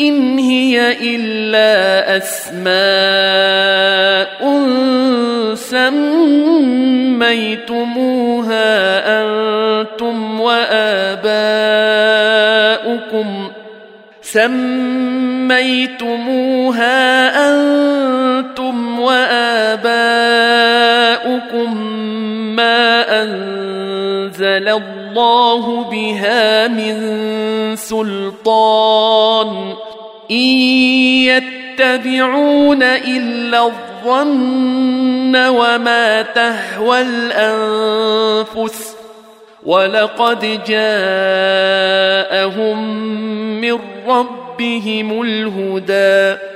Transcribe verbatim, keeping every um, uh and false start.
إن هي إلا أسماء سميتموها أنتم وآباؤكم سميتموها أنتم وآباؤكم ما أنزل الله بها من سلطان إن يتبعون إلا الظن وما تهوى الأنفس ولقد جاءهم من ربهم الهدى